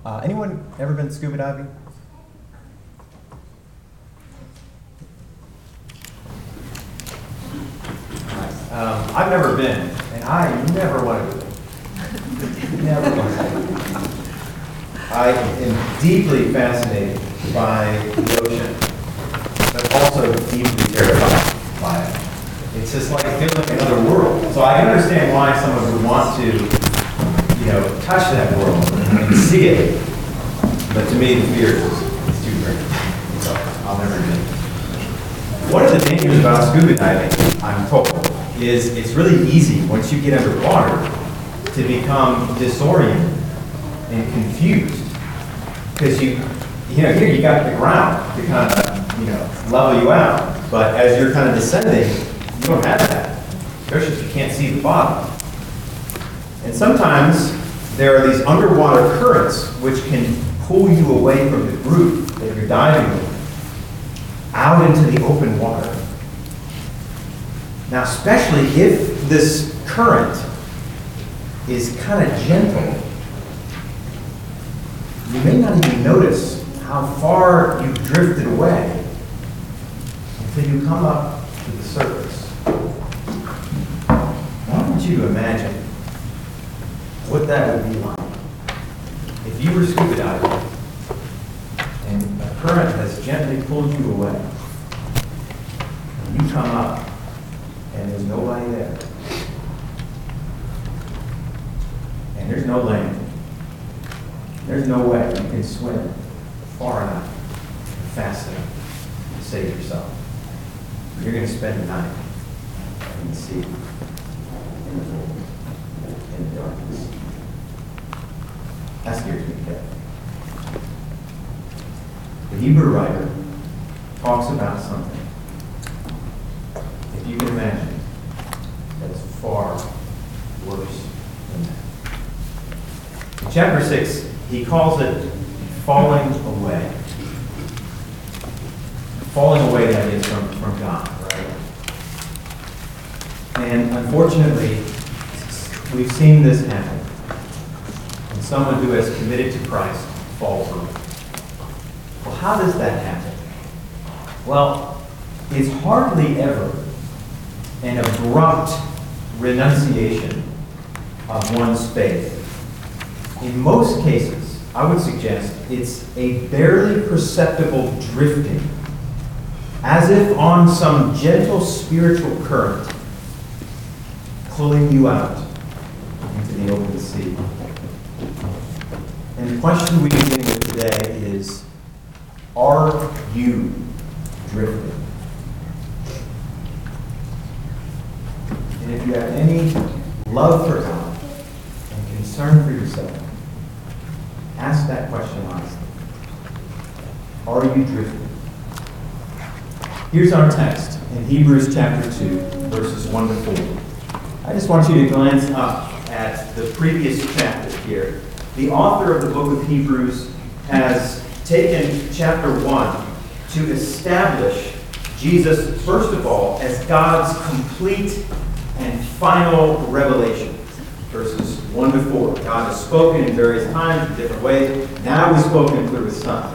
Anyone ever been scuba diving? Nice. I've never been, and I never want to do it. Never want to do it. I am deeply fascinated by the ocean, but also deeply terrified by it. It's just like, it feels like another world. So I understand why someone would want to, touch that world and see it. But to me, the fear is too great. So I'll never do it. One of the dangers about scuba diving, I'm told, is it's really easy once you get underwater to become disoriented and confused. Because here you got the ground to kind of, level you out. But as you're kind of descending, you don't have that. Especially if you can't see the bottom. And sometimes there are these underwater currents which can pull you away from the group that you're diving with, out into the open water. Now, especially if this current is kind of gentle, you may not even notice how far you've drifted away until you come up to the surface. I want you to imagine what that would be like if you were scuba diving and a current has gently pulled you away and you come up and there's nobody there and there's no land. There's no way you can swim far enough, fast enough to save yourself. You're going to spend the night in the sea, in the cold, in the darkness. That scares me to death. The Hebrew writer talks about something, if you can imagine, that's far worse than that. In chapter 6, he calls it falling away. Falling away, that is, from God, right? And unfortunately, we've seen this happen. When someone who has committed to Christ falls away. Well, how does that happen? Well, it's hardly ever an abrupt renunciation of one's faith. In most cases, I would suggest it's a barely perceptible drifting, as if on some gentle spiritual current pulling you out into the open sea. And the question we begin with today is, are you drifting? And if you have any love for God and concern for yourself, ask that question honestly. Are you drifting? Here's our text in Hebrews chapter 2, verses 1 to 4. I just want you to glance up at the previous chapter here. The author of the book of Hebrews has taken chapter 1 to establish Jesus, first of all, as God's complete and final revelation. Verses 1 to 4. God has spoken in various times, in different ways. Now he's spoken through his Son.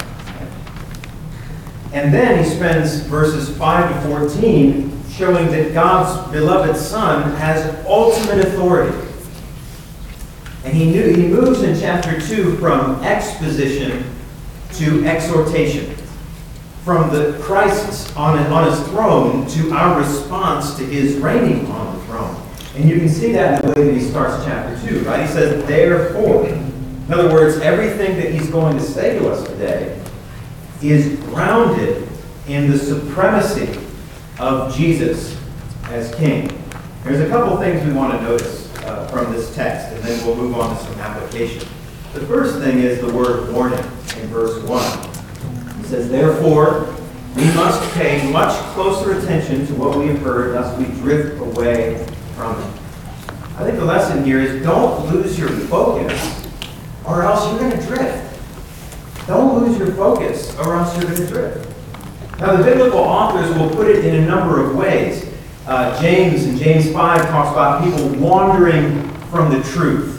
And then he spends verses 5 to 14 showing that God's beloved Son has ultimate authority. And he moves in chapter 2 from exposition to exhortation. From the Christ on his throne to our response to his reigning on the throne. And you can see that in the way that he starts chapter 2, right? He says, therefore. In other words, everything that he's going to say to us today is grounded in the supremacy of Jesus as King. There's a couple things we want to notice from this text, and then we'll move on to some application. The first thing is the word warning in verse 1. He says, therefore, we must pay much closer attention to what we have heard, lest we drift away from it. I think the lesson here is don't lose your focus, or else you're going to drift. Don't lose your focus, or else you're going to drift. Now, the biblical authors will put it in a number of ways. James in James 5 talks about people wandering from the truth.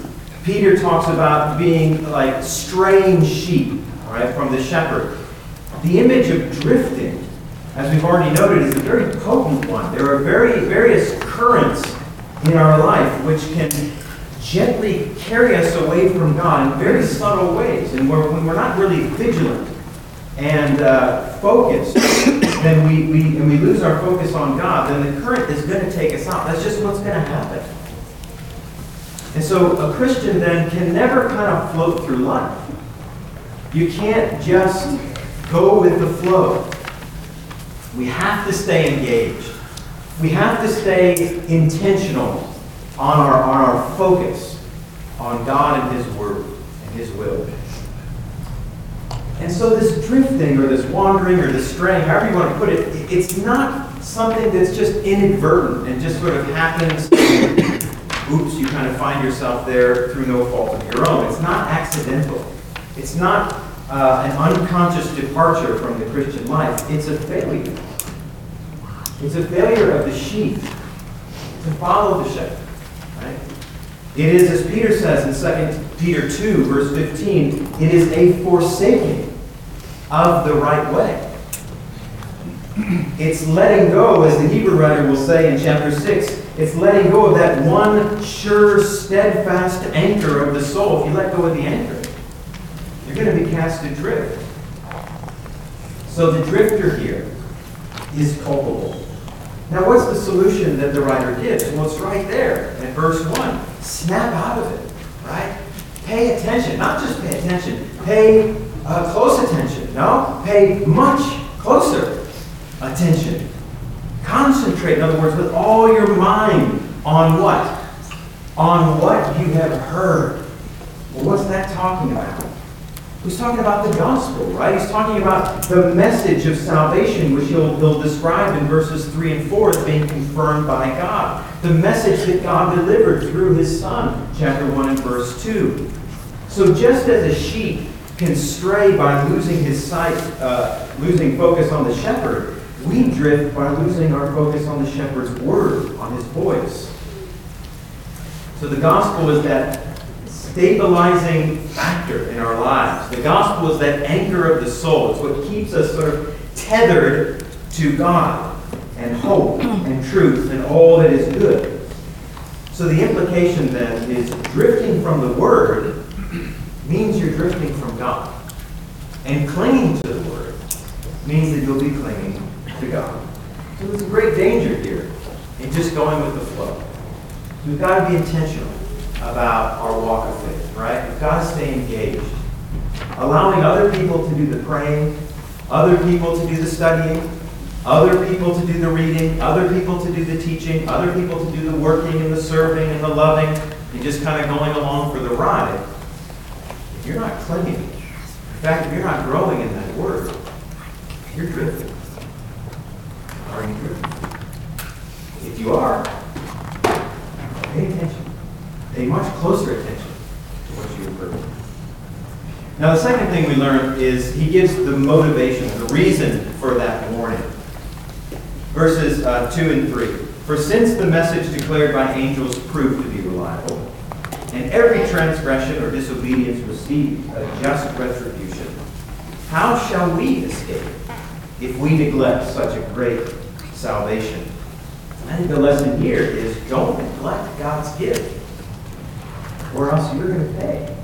Peter talks about being like straying sheep, all right, from the shepherd. The image of drifting, as we've already noted, is a very potent one. There are various currents in our life which can gently carry us away from God in very subtle ways. And when we're not really vigilant and focused, then we lose our focus on God, then the current is going to take us out. That's just what's going to happen. And so a Christian then can never kind of float through life. You can't just go with the flow. We have to stay engaged. We have to stay intentional on our focus on God and His Word and His will. And so this drifting or this wandering or this straying, however you want to put it, it's not something that's just inadvertent and just sort of happens. Oops, you kind of find yourself there through no fault of your own. It's not accidental. It's not an unconscious departure from the Christian life. It's a failure. It's a failure of the sheep to follow the shepherd. Right? It is, as Peter says in 2 Peter 2, verse 15, it is a forsaking of the right way. It's letting go, as the Hebrew writer will say in chapter 6, it's letting go of that one sure, steadfast anchor of the soul. If you let go of the anchor, you're going to be cast adrift. So the drifter here is culpable. Now, what's the solution that the writer gives? Well, it's right there in verse 1. Snap out of it, right? Pay attention. Not just pay attention. Pay close attention. No, pay much closer attention. Concentrate, in other words, with all your mind on what? On what you have heard. Well, what's that talking about? He's talking about the gospel, right? He's talking about the message of salvation, which he'll describe in verses 3 and 4 as being confirmed by God. The message that God delivered through His Son, chapter 1 and verse 2. So just as a sheep can stray by losing his sight, losing focus on the shepherd, we drift by losing our focus on the shepherd's word, on His voice. So the gospel is that stabilizing factor in our lives. The gospel is that anchor of the soul. It's what keeps us sort of tethered to God and hope and truth and all that is good. So the implication then is drifting from the Word means you're drifting from God. And clinging to the Word means that you'll be clinging to God. So there's a great danger here in just going with the flow. We've got to be intentional about our walk of faith, right? We've got to stay engaged. Allowing other people to do the praying, other people to do the studying, other people to do the reading, other people to do the teaching, other people to do the working and the serving and the loving, and just kind of going along for the ride. If you're not clinging, in fact, if you're not growing in that word, you're drifting. Are you drifting? If you are, pay attention. Pay much closer attention to what you have heard. Now, the second thing we learn is he gives the motivation, the reason for that warning. Verses 2 and 3. For since the message declared by angels proved to be reliable, and every transgression or disobedience received a just retribution, how shall we escape if we neglect such a great salvation? I think the lesson here is don't neglect God's gift, or else you're going to pay.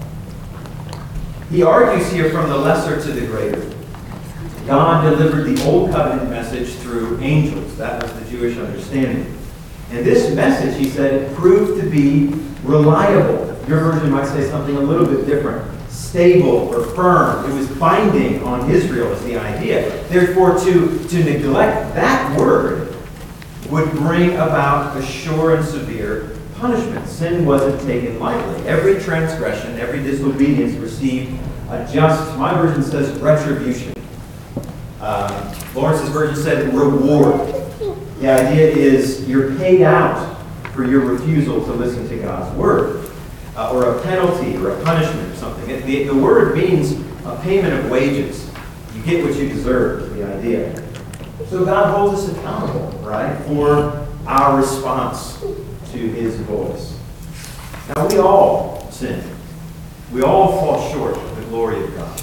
He argues here from the lesser to the greater. God delivered the Old Covenant message through angels. That was the Jewish understanding. And this message, he said, it proved to be reliable. Your version might say something a little bit different. Stable or firm. It was binding on Israel is the idea. Therefore, to neglect that word would bring about a sure and severe punishment. Sin wasn't taken lightly. Every transgression, every disobedience received a just, my version says, retribution. Lawrence's version said reward. The idea is you're paid out for your refusal to listen to God's word, or a penalty or a punishment or something. The word means a payment of wages. You get what you deserve, is the idea. So God holds us accountable, right, for our response to His voice. Now we all sin. We all fall short of the glory of God.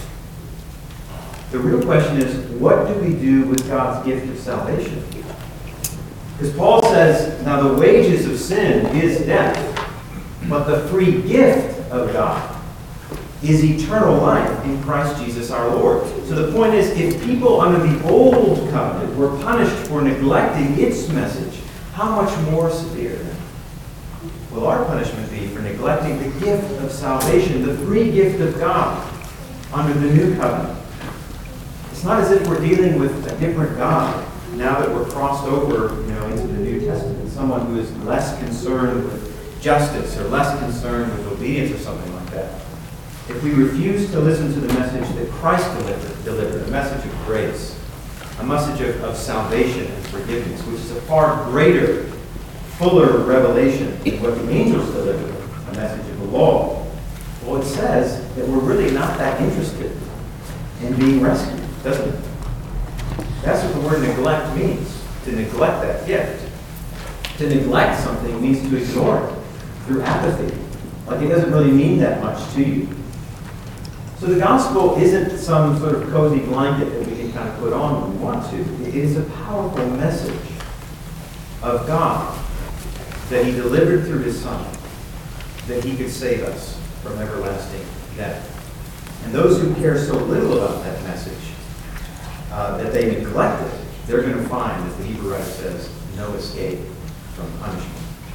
The real question is, what do we do with God's gift of salvation? Because Paul says, now the wages of sin is death, but the free gift of God is eternal life in Christ Jesus our Lord. So the point is, if people under the old covenant were punished for neglecting its message, how much more severe will our punishment be for neglecting the gift of salvation, the free gift of God under the new covenant? It's not as if we're dealing with a different God now that we're crossed over, into the New Testament. Someone who is less concerned with justice or less concerned with obedience or something like that. If we refuse to listen to the message that Christ delivered, a message of grace, a message of salvation and forgiveness, which is a far greater, fuller revelation than what the angels delivered, a message of the law, well, it says that we're really not that interested in being rescued, doesn't it? That's what the word neglect means, to neglect that gift. To neglect something means to ignore it through apathy. Like it doesn't really mean that much to you. So the gospel isn't some sort of cozy blanket that we can kind of put on when we want to. It is a powerful message of God that he delivered through his Son, that he could save us from everlasting death. And those who care so little about that message, that they neglect it, they're going to find, as the Hebrew writer says, no escape from punishment.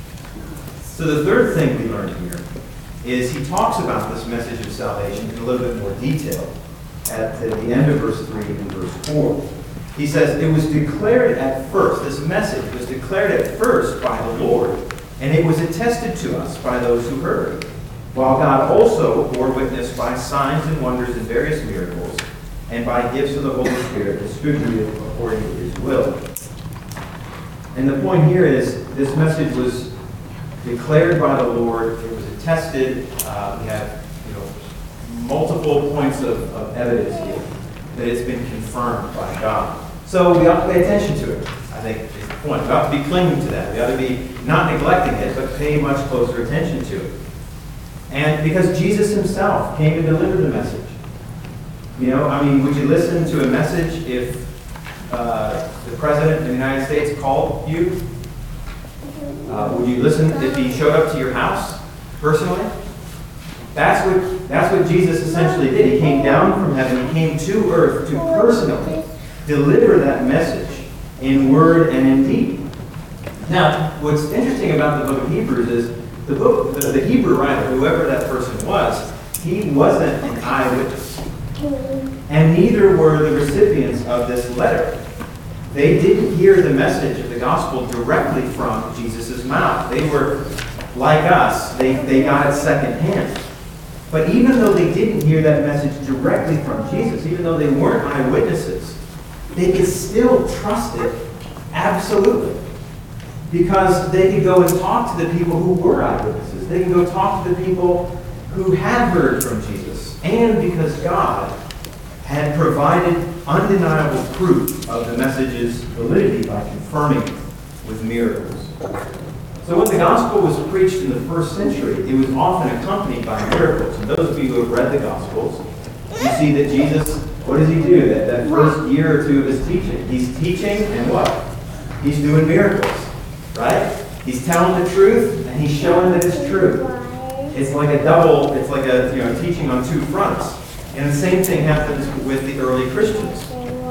So the third thing we learn here is he talks about this message of salvation in a little bit more detail at the end of verse 3 and verse 4. He says, it was declared at first, this message was declared at first by the Lord, and it was attested to us by those who heard, while God also bore witness by signs and wonders and various miracles, and by gifts of the Holy Spirit distributed according to his will. And the point here is, this message was declared by the Lord, it was attested, we have multiple points of evidence here that it's been confirmed by God. So we ought to pay attention to it, I think is the point. We ought to be clinging to that. We ought to be not neglecting it, but paying much closer attention to it. And because Jesus himself came to deliver the message. Would you listen to a message if the President of the United States called you? Would you listen if he showed up to your house personally? That's what Jesus essentially did. He came down from heaven. He came to earth to personally deliver that message in word and in deed. Now, what's interesting about the book of Hebrews is the Hebrew writer, whoever that person was, he wasn't an eyewitness. And neither were the recipients of this letter. They didn't hear the message of the gospel directly from Jesus' mouth. They were like us. They got it secondhand. But even though they didn't hear that message directly from Jesus, even though they weren't eyewitnesses, they could still trust it absolutely. Because they could go and talk to the people who were eyewitnesses. They could go talk to the people who had heard from Jesus. And because God had provided undeniable proof of the message's validity by confirming it with miracles. So when the gospel was preached in the first century, it was often accompanied by miracles. And those of you who have read the gospels, you see that Jesus, what does he do? That first year or two of his teaching. He's teaching and what? He's doing miracles, right? He's telling the truth and he's showing that it's true. It's like a teaching on two fronts. And the same thing happens with the early Christians.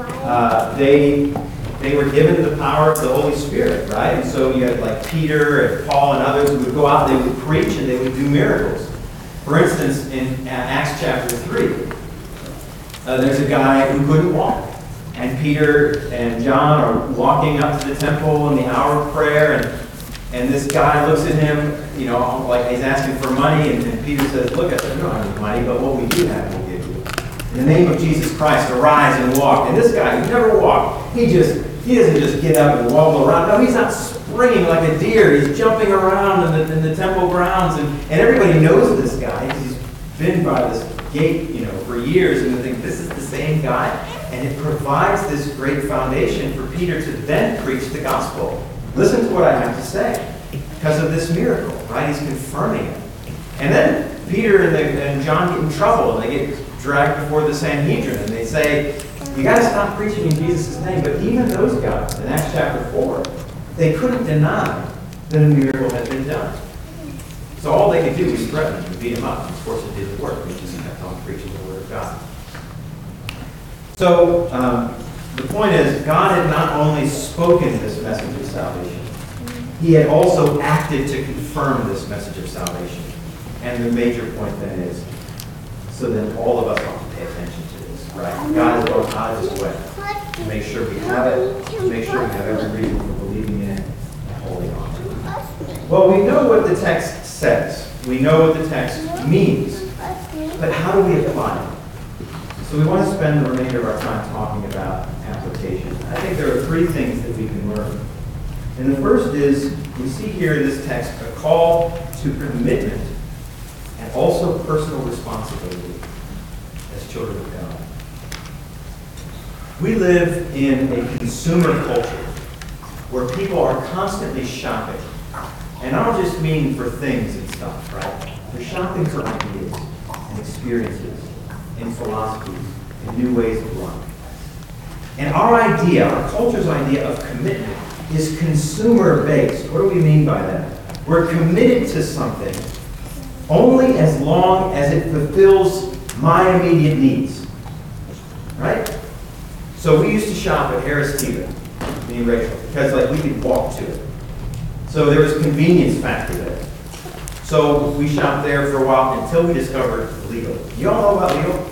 They were given the power of the Holy Spirit, right? And so you had like Peter and Paul and others who would go out, they would preach and they would do miracles. For instance, in Acts chapter 3, there's a guy who couldn't walk. And Peter and John are walking up to the temple in the hour of prayer, and this guy looks at him, like he's asking for money, and Peter says, look, I don't have any money, but what we do have we'll give you. In the name of Jesus Christ, arise and walk. And this guy, who never walked, he doesn't just get up and wobble around. No, he's not springing like a deer. He's jumping around in the temple grounds, and everybody knows this guy. He's been by this gate, for years, and they think this is the same guy. And it provides this great foundation for Peter to then preach the gospel. Listen to what I have to say. Because of this miracle, right? He's confirming it. And then Peter and John get in trouble, and they get dragged before the Sanhedrin, and they say, you got to stop preaching in Jesus' name. But even those guys, in Acts chapter 4, they couldn't deny that a miracle had been done. So all they could do was threaten him and beat him up. And of course, it didn't work. They just kept on preaching the word of God. So the point is, God had not only spoken this message of salvation, he had also acted to confirm this message of salvation. And the major point then is, so then all of us ought to pay attention to this, right? God has gone out of his way to make sure we have it, to make sure we have every reason for believing in it and holding on to it. Well, we know what the text says. We know what the text means. But how do we apply it? So we want to spend the remainder of our time talking about application. I think there are three things that we can learn. And the first is, we see here in this text a call to commitment and also personal responsibility as children of God. We live in a consumer culture where people are constantly shopping. And I don't just mean for things and stuff, right? They're shopping for ideas and experiences and philosophies and new ways of life. And our idea, our culture's idea of commitment is consumer-based. What do we mean by that? We're committed to something only as long as it fulfills my immediate needs. Right? So we used to shop at Harris Teeter, me and Rachel, because we could walk to it. So there was a convenience factor there. So we shopped there for a while until we discovered Lidl. You all know about Lidl?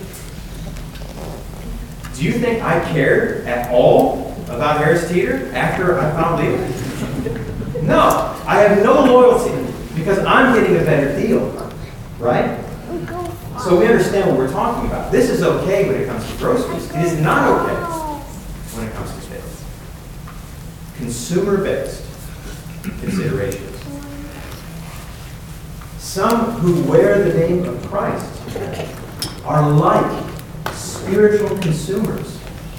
Do you think I cared at all about Harris Teeter after I found Lidl? No, I have no loyalty because I'm getting a better deal, right? So we understand what we're talking about. This is okay when it comes to groceries. It is not okay when it comes to kids. Consumer-based considerations. Some who wear the name of Christ are like spiritual consumers.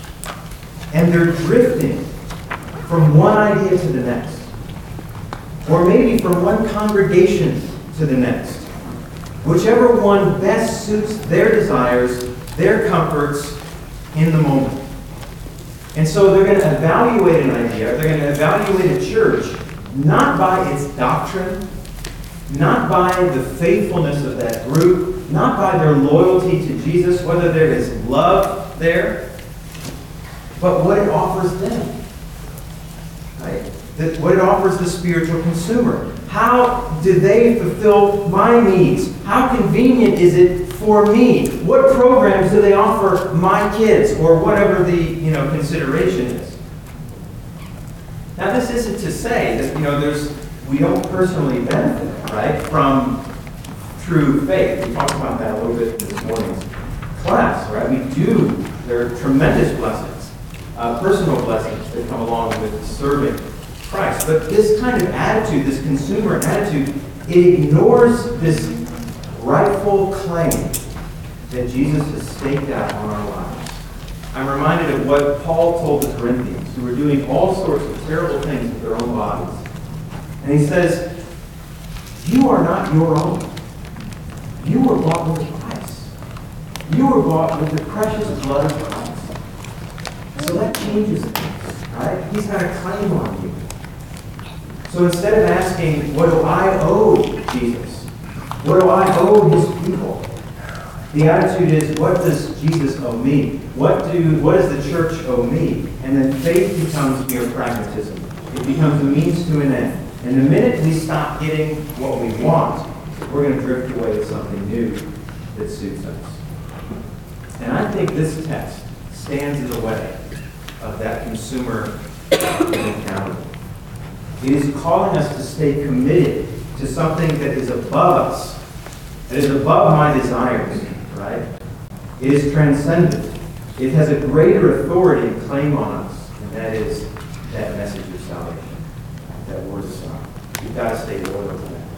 And they're drifting from one idea to the next. Or maybe from one congregation to the next. Whichever one best suits their desires, their comforts in the moment. And so they're going to evaluate an idea, they're going to evaluate a church, not by its doctrine, not by the faithfulness of that group, not by their loyalty to Jesus, whether there is love there, but what it offers them. Right? What it offers the spiritual consumer. How do they fulfill my needs? How convenient is it for me? What programs do they offer my kids, or whatever the consideration is? Now, this isn't to say that we don't personally benefit, right, from true faith. We talked about that a little bit in this morning's class, right? We do. There are tremendous blessings, personal blessings that come along with serving Christ. But this kind of attitude, this consumer attitude, it ignores this rightful claim that Jesus has staked out on our lives. I'm reminded of what Paul told the Corinthians, who were doing all sorts of terrible things with their own bodies. And he says, you are not your own. You were bought with a price. You were bought with the precious blood of Christ. So that changes things, right? He's got a claim on you. So instead of asking, what do I owe Jesus? What do I owe his people? The attitude is, what does Jesus owe me? What does the church owe me? And then faith becomes mere pragmatism. It becomes a means to an end. And the minute we stop getting what we want, we're going to drift away to something new that suits us. And I think this text stands in the way of that consumer mentality. It is calling us to stay committed to something that is above us, that is above my desires, right? It is transcendent. It has a greater authority and claim on us, and that is that message of salvation, that word of God. We've got to stay loyal to that.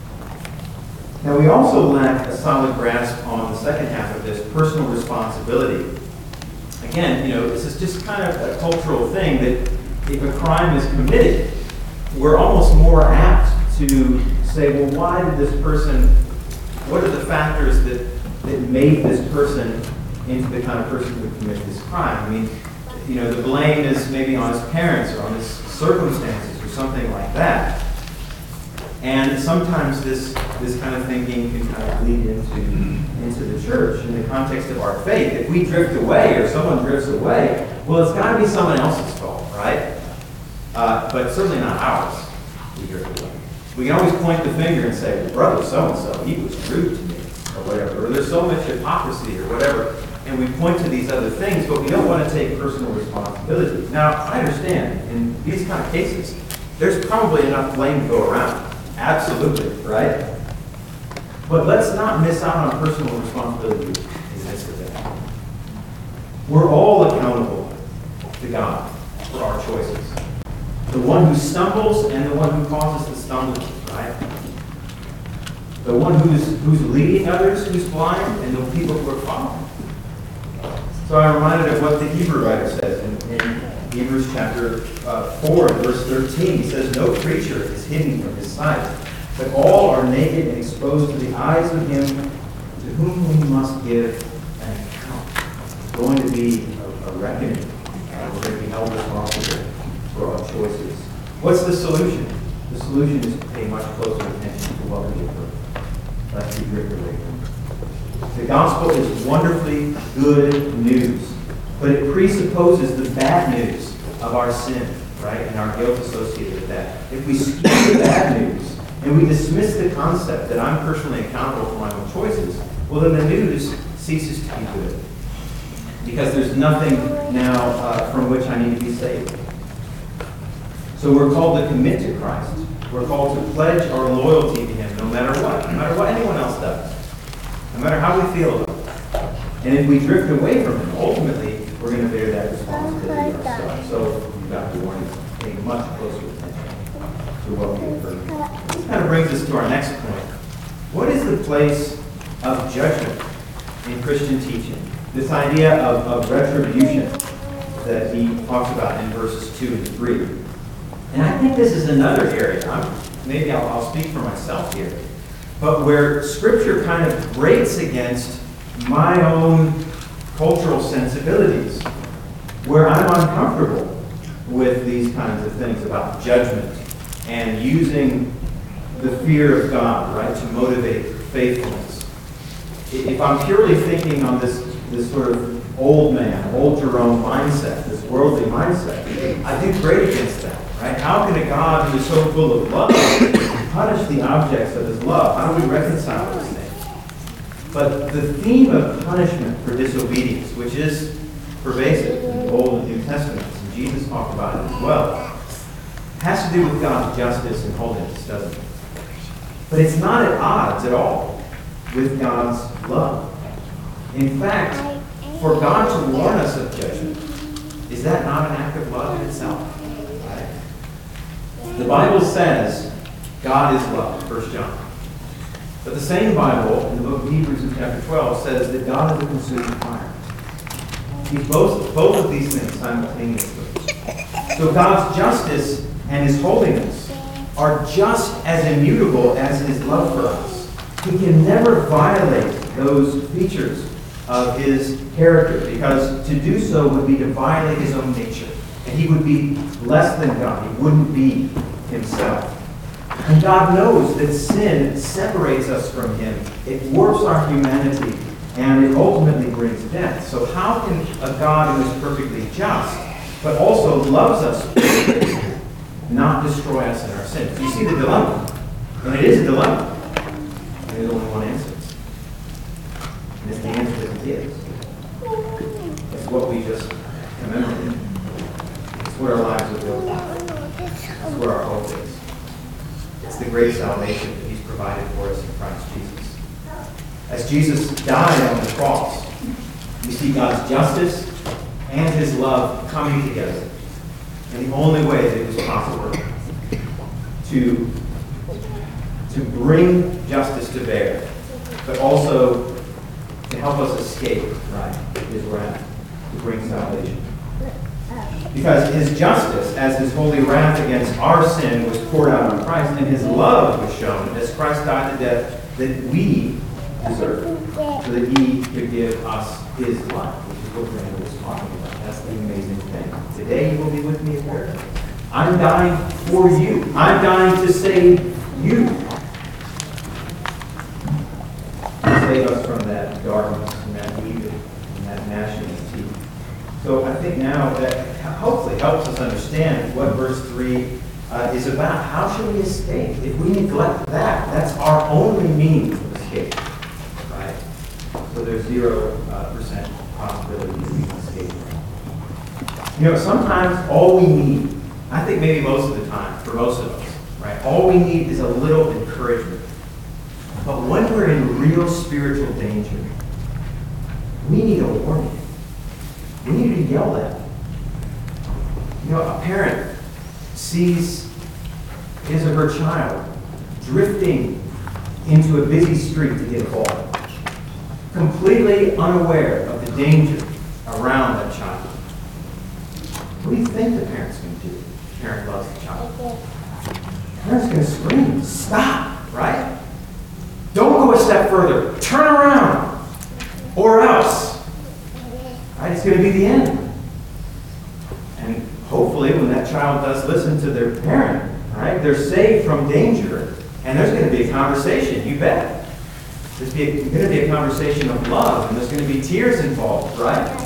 Now, we also lack a solid grasp on the second half of this, personal responsibility. Again, this is just kind of a cultural thing that if a crime is committed, we're almost more apt to say, well, why did this person, what are the factors that made this person into the kind of person who would commit this crime? I mean, the blame is maybe on his parents or on his circumstances or something like that. And sometimes this kind of thinking can kind of lead into the church in the context of our faith. If we drift away or someone drifts away, well, it's got to be someone else's fault, right? But certainly not ours. We drift away. We can always point the finger and say, well, brother so-and-so, he was rude to me, or whatever. Or there's so much hypocrisy or whatever. And we point to these other things, but we don't want to take personal responsibility. Now, I understand, in these kind of cases, there's probably enough blame to go around. Absolutely, right? But let's not miss out on personal responsibility in the midst of that. We're all accountable to God for our choices. The one who stumbles and the one who causes the stumbling, right? The one who's leading others, who's blind, and the people who are following. So I'm reminded of what the Hebrew writer says in Hebrews chapter 4, verse 13. He says, no creature is hidden from his sight, but all are naked and exposed to the eyes of him to whom we must give an account. It's going to be a reckoning, and we're going to be held responsible for our choices. What's the solution? The solution is to pay much closer attention to what we have heard, lest we drift away from it. The gospel is wonderfully good news, but it presupposes the bad news of our sin, right, and our guilt associated with that. If we skip the bad news and we dismiss the concept that I'm personally accountable for my own choices, well, then the news ceases to be good, because there's nothing now from which I need to be saved. So we're called to commit to Christ. We're called to pledge our loyalty to Him no matter what anyone else does, no matter how we feel about it. And if we drift away from Him, ultimately, we're going to bear that responsibility ourselves. So you've got to warn you, paying much closer attention to what we have heard. This kind of brings us to our next point. What is the place of judgment in Christian teaching? This idea of retribution that he talks about in verses 2 and 3. And I think this is another area, maybe I'll speak for myself here, but where Scripture kind of grates against my own cultural sensibilities, where I'm uncomfortable with these kinds of things about judgment and using the fear of God, right, to motivate faithfulness. If I'm purely thinking on this sort of old Jerome mindset, this worldly mindset, I do great against that. Right? How can a God who is so full of love punish the objects of his love? How do we reconcile those things? But the theme of punishment for disobedience, which is pervasive in the Old and New Testaments, and Jesus talked about it as well, has to do with God's justice and holiness, doesn't it? But it's not at odds at all with God's love. In fact, for God to warn us of judgment, is that not an act of love in itself? The Bible says God is love, 1 John. But the same Bible, in the book of Hebrews in chapter 12, says that God is a consuming fire. He's both of these things simultaneously. So God's justice and His holiness are just as immutable as His love for us. He can never violate those features of His character, because to do so would be to violate His own nature. And He would be less than God. He wouldn't be Himself. And God knows that sin separates us from Him. It warps our humanity, and it ultimately brings death. So how can a God who is perfectly just, but also loves us, not destroy us in our sins? You see the dilemma. And it is a dilemma. And there's only one answer. And it's the answer that He gives. It's what we just commemorated. It's what our lives are built on. It's where our hope is. It's the great salvation that He's provided for us in Christ Jesus. As Jesus died on the cross, we see God's justice and His love coming together. And the only way that it was possible to bring justice to bear, but also to help us escape, right, His wrath, to bring salvation. Because his justice, as his holy wrath against our sin, was poured out on Christ, and his love was shown as Christ died the death that we deserve, so that he could give us his life, which is what Brandon was talking about. That's the amazing thing. Today you will be with me in paradise. I'm dying for you. I'm dying to save you. To save us from that darkness and that evil and that gnashing of teeth. So I think now that hopefully helps us understand what verse 3 is about. How should we escape? If we neglect that, that's our only means of escape. Right? So there's 0% possibility that we can escape. You know, sometimes all we need, I think maybe most of the time, for most of us, right, all we need is a little encouragement. But when we're in real spiritual danger, we need a warning. We need to yell at. You know, a parent sees his or her child drifting into a busy street to get a ball, completely unaware of the danger around that child. What do you think the parent's going to do? The parent loves the child. The parent's going to scream, stop, right? Don't go a step further. Turn around. Or else. Right? It's going to be the end. And hopefully when that child does listen to their parent, right, they're saved from danger. And there's going to be a conversation, you bet. There's going to be a conversation of love, and there's going to be tears involved, right?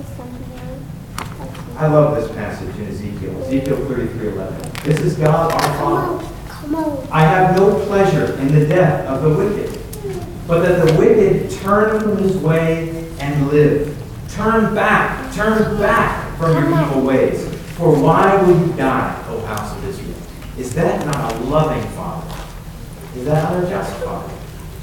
I love this passage in Ezekiel. Ezekiel 33:11. This is God our Father. I have no pleasure in the death of the wicked, but that the wicked turn from his way and live. Turn back from your evil ways. For why will you die, O house of Israel? Is that not a loving Father? Is that not a just Father?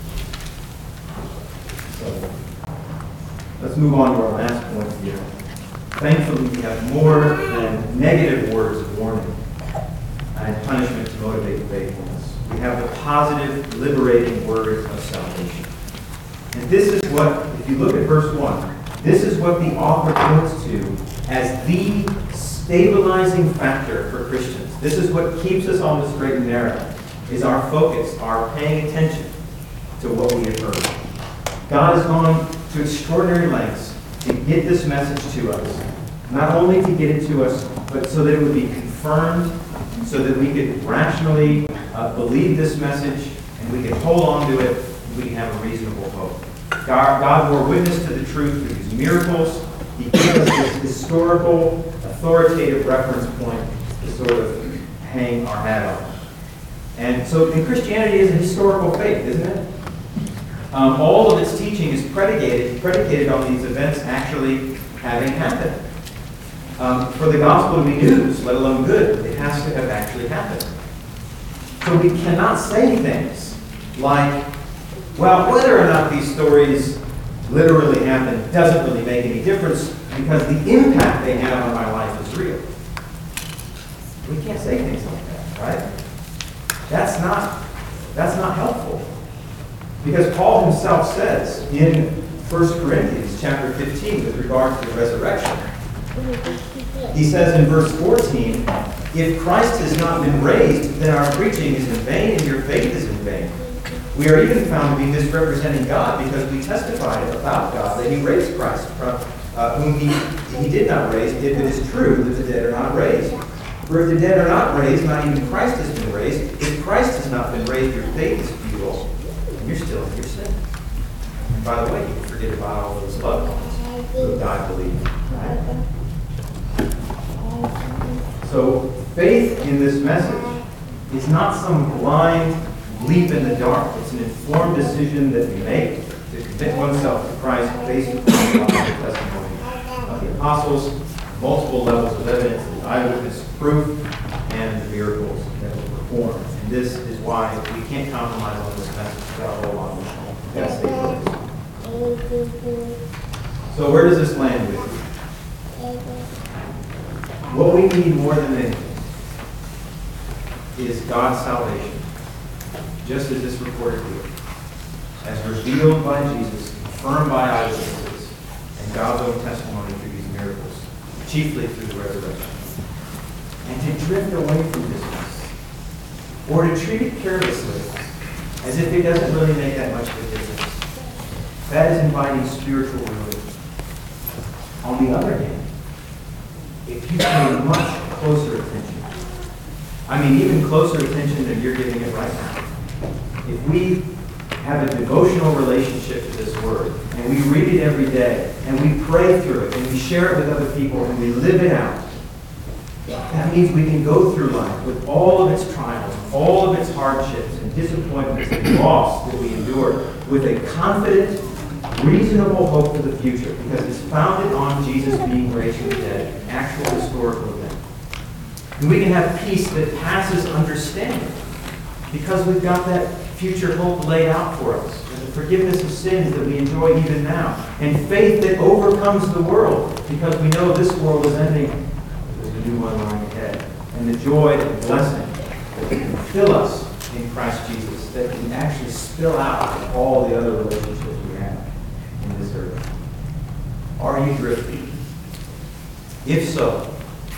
So, let's move on to our last point here. Thankfully, we have more than negative words of warning and punishment to motivate faithfulness. We have the positive, liberating word of salvation. And this is what, if you look at verse 1, this is what the author points to as the stabilizing factor for Christians. This is what keeps us on the straight and narrow, is our focus, our paying attention to what we have heard. God has gone to extraordinary lengths to get this message to us. Not only to get it to us, but so that it would be confirmed, so that we could rationally believe this message, and we could hold on to it, and we can have a reasonable hope. God bore witness to the truth through these miracles. He gave us this historical, authoritative reference point to sort of hang our hat on. And so, and Christianity is a historical faith, isn't it? All of its teaching is predicated on these events actually having happened. For the gospel to be news, let alone good, it has to have actually happened. So we cannot say things like, well, whether or not these stories literally happen doesn't really make any difference because the impact they have on my life is real. We can't say things like that, right? That's not helpful. Because Paul himself says in 1 Corinthians chapter 15 with regard to the resurrection, he says in verse 14, if Christ has not been raised, then our preaching is in vain and your faith is in vain. We are even found to be misrepresenting God because we testified about God that he raised Christ from whom he did not raise, if it is true that the dead are not raised. For if the dead are not raised, not even Christ has been raised. If Christ has not been raised, your faith is futile, and you're still in your sin. And by the way, you forget about all those loved ones who have died believing. Right? So faith in this message is not some blind leap in the dark. It's an informed decision that we make to commit oneself to Christ based upon the testimony of the apostles, multiple levels of evidence, the eyewitness proof, and the miracles that were performed. And this is why we can't compromise on this message without a whole lot of yes, So where does this land with you? What we need more than anything is God's salvation, just as this recorded here, as revealed by Jesus, confirmed by eyewitnesses, and God's own testimony through these miracles. chiefly through the resurrection. And to drift away from business, or to treat it carelessly, as if it doesn't really make that much of a difference, that is inviting spiritual ruin. On the other hand, if you pay much closer attention, I mean even closer attention than you're giving it right now, if we have a devotional relationship to this Word, and we read it every day, and we pray through it, and we share it with other people, and we live it out, that means we can go through life with all of its trials, all of its hardships and disappointments and loss that we endure with a confident, reasonable hope for the future, because it's founded on Jesus being raised from the dead, an actual historical event. And we can have peace that passes understanding, because we've got that future hope laid out for us, and the forgiveness of sins that we enjoy even now, and faith that overcomes the world, because we know this world is ending. There's a new one lying ahead. And the joy and blessing that can fill us in Christ Jesus, that can actually spill out in all the other relationships we have in this earth. Are you drifting? If so,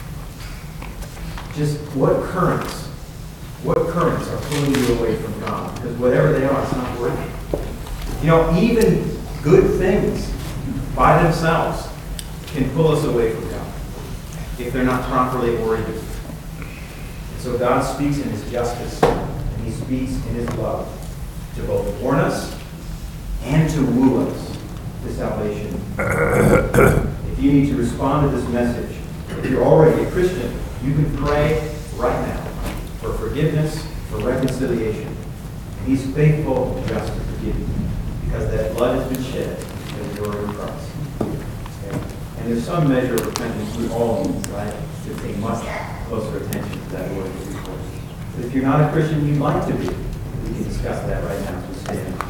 just what currents are pulling you away from God? Because whatever they are, it's not working. You know, even good things by themselves can pull us away from God if they're not properly oriented. And so God speaks in His justice, and He speaks in His love to both warn us and to woo us to salvation. If you need to respond to this message, if you're already a Christian, you can pray right now for forgiveness, for reconciliation. And He's faithful and just to forgive you, because that blood has been shed because you're in Christ. Okay? And there's some measure of repentance we all need, right? To pay much closer attention to that word that we quoted. But if you're not a Christian, you'd like to be, we can discuss that right now as we stand.